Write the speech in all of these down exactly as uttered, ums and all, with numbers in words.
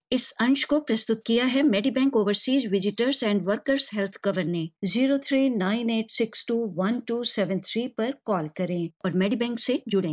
इस अंश को प्रस्तुत किया है Medibank overseas visitors and workers health cover ने। Zero three nine eight six two one two seven three पर कॉल करें और मेडिबैंक से जुड़ें।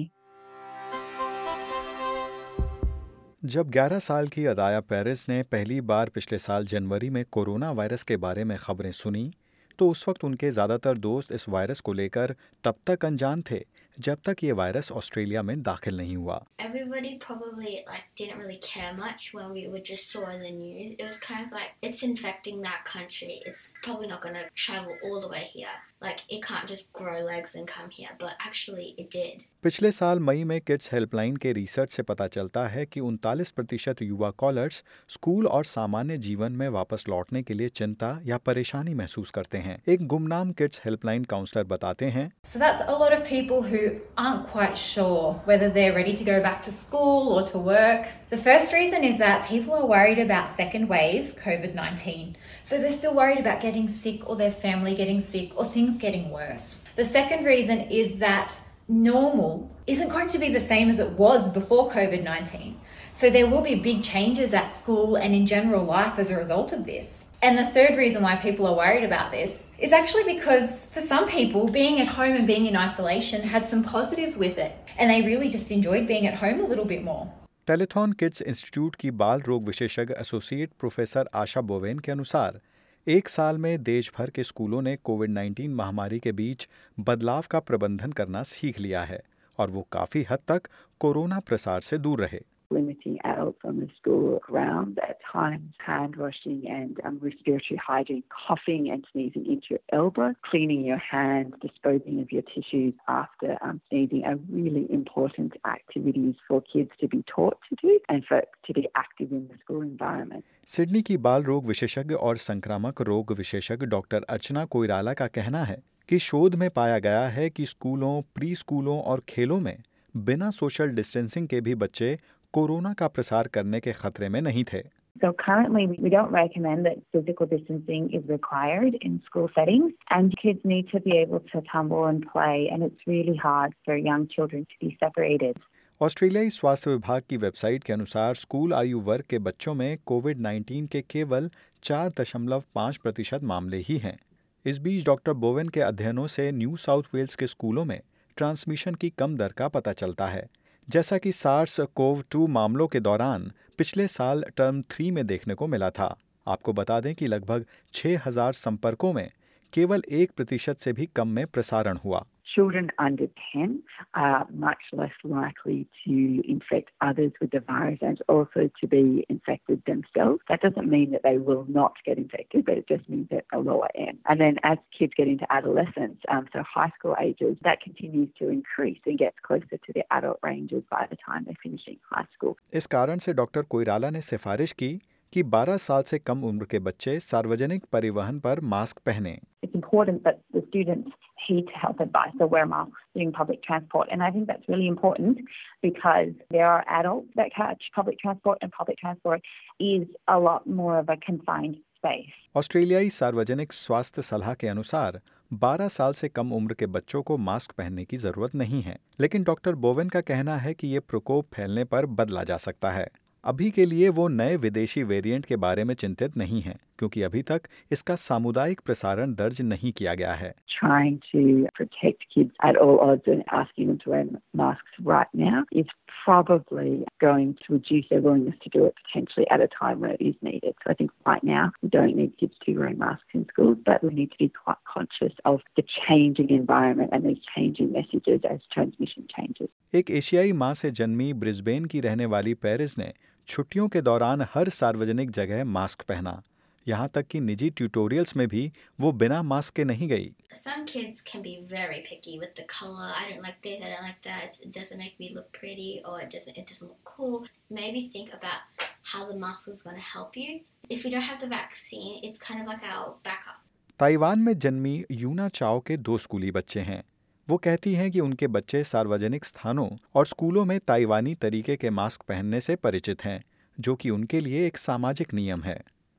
जब ग्यारह साल की अदाया पेरिस ने पहली बार पिछले साल जनवरी में कोरोना वायरस के बारे में खबरें सुनी, तो उस वक्त उनके ज़्यादातर दोस्त इस वायरस को लेकर तब तक अनजान थे जब तक ये वायरस ऑस्ट्रेलिया में दाखिल नहीं हुआ। Everybody probably like didn't really care much when we were just saw in the news. It was kind of like it's infecting that country. It's probably not going to travel all the way here. Like it can't just grow legs and come here, but actually it did. पिछले साल मई में kids helpline के research से पता चलता है कि उनतालीस प्रतिशत युवा कॉलर्स स्कूल और सामान्य जीवन में वापस लौटने के लिए चिंता या परेशानी महसूस करते हैं। एक गुमनाम किड्स हेल्पलाइन काउंसलर बताते हैं, So that's a lot of people who aren't quite sure whether they're ready to go back to school or to work. The first reason is that people are worried about second wave COVID nineteen. So they're still worried about getting sick or their family getting sick or things getting worse. The second reason is that normal isn't going to be the same as it was before COVID nineteen. So there will be big changes at school and in general life as a result of this. And the third reason why people are worried about this is actually because for some people, being at home and being in isolation had some positives with it. And they really just enjoyed being at home a little bit more. Telethon Kids Institute की बाल रोग विशेषज्ञ associate professor आशा Bowen के अनुसार एक साल में देश भर के स्कूलों ने कोविड नाइन्टीन महामारी के बीच बदलाव का प्रबंधन करना सीख लिया है और वो काफी हद तक कोरोना प्रसार से दूर रहे। Limiting adults on the school grounds at times, hand washing and um, respiratory hygiene, coughing and sneezing into your elbow, cleaning your hands, disposing of your tissues after um, sneezing are really important activities for kids to be taught to do and for to be active in the school environment. Sydney की बाल रोग विशेषज्ञ और संक्रामक रोग विशेषज्ञ doctor अर्चना कोइराला का कहना है कि शोध में पाया गया है कि स्कूलों, प्री स्कूलों और खेलों में बिना सोशल डिस्टेंसिंग के भी बच्चे कोरोना का प्रसार करने के खतरे में नहीं थे। So currently we don't recommend that physical distancing is required in school settings and kids need to be able to tumble and play and it's really hard for young children to be separated. ऑस्ट्रेलियाई स्वास्थ्य विभाग की website के अनुसार school आयु वर्ग के बच्चों में कोविड नाइन्टीन के केवल चार दशमलव पाँच प्रतिशत मामले ही हैं। इस बीच डॉक्टर बोवेन के अध्ययनों से न्यू साउथ वेल्स के स्कूलों में ट्रांसमिशन की कम दर का पता चलता है, जैसा कि सार्स कोव टू मामलों के दौरान पिछले साल टर्म थ्री में देखने को मिला था। आपको बता दें कि लगभग छह हज़ार संपर्कों में केवल एक प्रतिशत से भी कम में प्रसारण हुआ। Children under ten are much less likely to infect others with the virus and also to be infected themselves. That doesn't mean that they will not get infected, but it just means at a lower end. And then as kids get into adolescence, um, so high school ages, that continues to increase and gets closer to the adult ranges by the time they're finishing high school. इस कारण से doctor Koirala ने सिफारिश की कि बारह साल से कम उम्र के बच्चे सार्वजनिक परिवहन पर मास्क पहनें। It's important that the students heed health advice, so wear masks during public transport. And I think that's really important because there are adults that catch public transport and public transport is a lot more of a confined space. ऑस्ट्रेलियाई सार्वजनिक स्वास्थ्य सलाह के अनुसार बारह साल से कम उम्र के बच्चों को मास्क पहनने की जरूरत नहीं है, लेकिन डॉक्टर बोवेन का कहना है कि ये प्रकोप फैलने पर बदला जा सकता है। अभी के लिए वो नए विदेशी वेरिएंट के बारे में चिंतित नहीं हैं, क्योंकि अभी तक इसका सामुदायिक प्रसारण दर्ज नहीं किया गया है। Trying to protect kids at all odds and asking them to wear masks right now is probably going to reduce their willingness to do it potentially at a time when it is needed. So I think right now we don't need kids to be wearing masks in schools, but we need to be quite conscious of the changing environment and these changing messages as transmission changes. एक एशियाई माँ से जन्मी Brisbane की रहने वाली Paris ने छुट्टियों के दौरान हर सार्वजनिक जगह मास्क पहना, यहाँ तक कि निजी ट्यूटोरियल्स में भी वो बिना मास्क के नहीं गई। Some kids can be very picky with the color. I don't like this, I don't like that. It doesn't make me look pretty or it doesn't it doesn't look cool. Maybe think about how the mask is going to help you. If we don't have the vaccine, it's kind of like our backup. Taiwan में जन्मी यूना चाओ के दो स्कूली बच्चे हैं। वो कहती हैं कि उनके बच्चे सार्वजनिक स्थानों और स्कूलों में ताइवानी तरीके के मास्क पहनने से परिचित हैं, जो कि उनके लिए एक सामाजिक नियम है।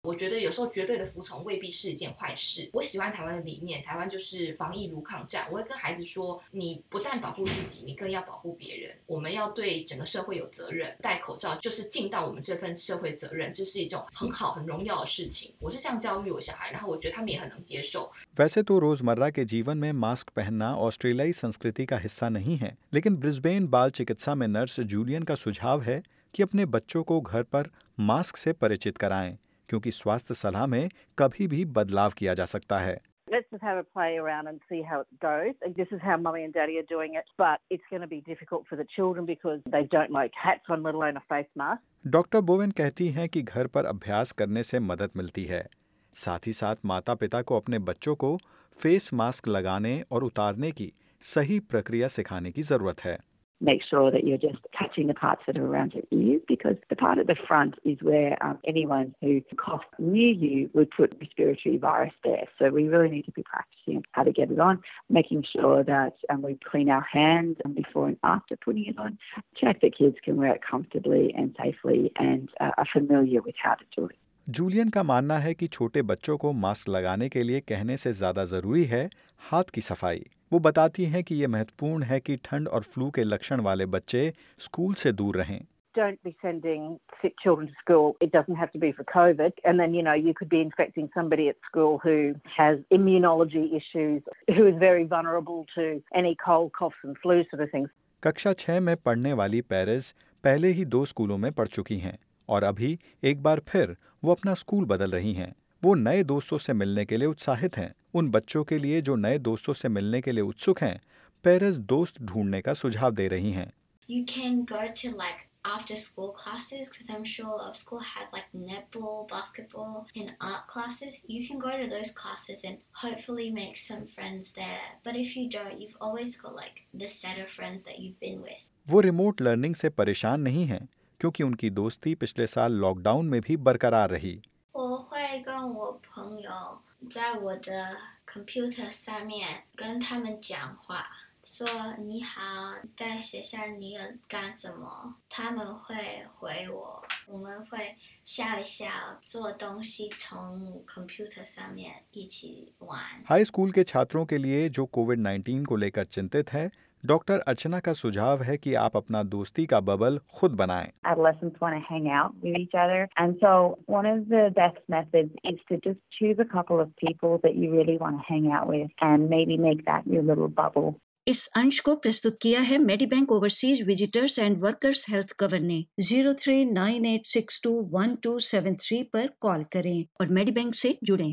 我觉得有时候绝对的服从未必是一件坏事。我喜欢台湾的理念，台湾就是防疫如抗战。我会跟孩子说，你不但保护自己，你更要保护别人。我们要对整个社会有责任，戴口罩就是尽到我们这份社会责任，这是一种很好很荣耀的事情。我是这样教育我小孩，然后我觉得他们也很能接受。 वैसे तो रोजमर्रा के जीवन में मास्क पहनना ऑस्ट्रेलियाई संस्कृति का हिस्सा नहीं है, लेकिन ब्रिस्बेन बाल चिकित्सा में नर्स जूलियन का सुझाव है कि अपने बच्चों को घर पर मास्क से परिचित कराएं, क्योंकि स्वास्थ्य सलाह में कभी भी बदलाव किया जा सकता है। Let's just have a play around and see how it goes. And this is how mummy and daddy are doing it, but it's going to be difficult for the children because they don't like hats on, let alone a face mask. Doctor Bowen कहती हैं कि घर पर अभ्यास करने से मदद मिलती है। साथ ही साथ माता पिता को अपने बच्चों को फेस मास्क लगाने और उतारने की सही प्रक्रिया सिखाने की जरूरत है। Make sure that you're just touching the parts that are around your ears, because the part at the front is where um, anyone who coughs near you would put respiratory virus there. So we really need to be practicing how to get it on, making sure that um, we clean our hands before and after putting it on. Check that kids can wear it comfortably and safely and uh, are familiar with how to do it. Julian का मानना है कि छोटे बच्चों को mask लगाने के लिए कहने से ज्यादा जरूरी है हाथ की सफाई। वो बताती हैं कि ये महत्वपूर्ण है कि ठंड और फ्लू के लक्षण वाले बच्चे स्कूल से दूर रहें। Don't be sending sick children to school. It doesn't have to be for COVID. And then, you know, you could be infecting somebody at school who has immunology issues, who is very vulnerable to any cold, coughs and flu sort of things. कक्षा छह में पढ़ने वाली Perez पहले ही दो स्कूलों में पढ़ चुकी हैं और अभी एक बार फिर वो अपना स्कूल बदल रही हैं। वो नए दोस्तों से मिलने के लिए उत्साहित हैं। उन बच्चों के लिए जो नए दोस्तों से मिलने के लिए उत्सुक हैं, पेरेस दोस्त ढूंढने का सुझाव दे रही हैं। You can go to like after school classes, because I'm sure a school has like netball, basketball and art classes. You can go to those classes and hopefully make some friends there. But if you don't, you've always got like the set of friends that you've been with. वो remote learning से परेशान नहीं हैं, क्योंकि उनकी दोस्ती पिछले साल लॉकडाउन में भी बरकरार रही। 我会跟我朋友在我的 computer 上面跟他们讲话，说你好，在学校你有干什么？他们会回我，我们会笑一笑，做东西，从 computer 上面一起玩。 हाई स्कूल के छात्रों के लिए जो कोविड नाइन्टीन को लेकर चिंतित है, डॉक्टर अर्चना का सुझाव है कि आप अपना दोस्ती का बबल खुद बनाएं। Adolescents want to hang out with each other, and so one of the best methods is to just choose a couple of people that you really want to hang out with and maybe make that your little bubble. इस अंश को प्रस्तुत किया है Medibank overseas visitors and workers health cover ने। Zero three nine eight six two one two seven three पर call करें और मेडीबैंक से जुड़ें।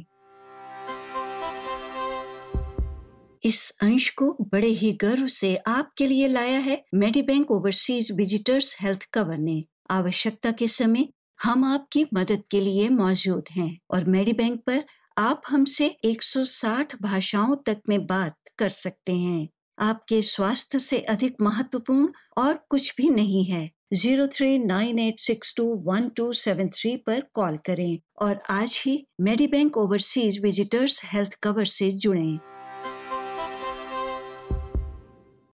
इस अंश को बड़े ही गर्व से आपके लिए लाया है Medibank overseas visitors health cover ने। आवश्यकता के समय हम आपकी मदद के लिए मौजूद हैं और मेडीबैंक पर आप हमसे एक सौ साठ भाषाओं तक में बात कर सकते हैं। आपके स्वास्थ्य से अधिक महत्वपूर्ण और कुछ भी नहीं है। Zero three nine eight six two one two seven three पर कॉल करें और आज ही Medibank overseas visitors health cover से जुड़ें।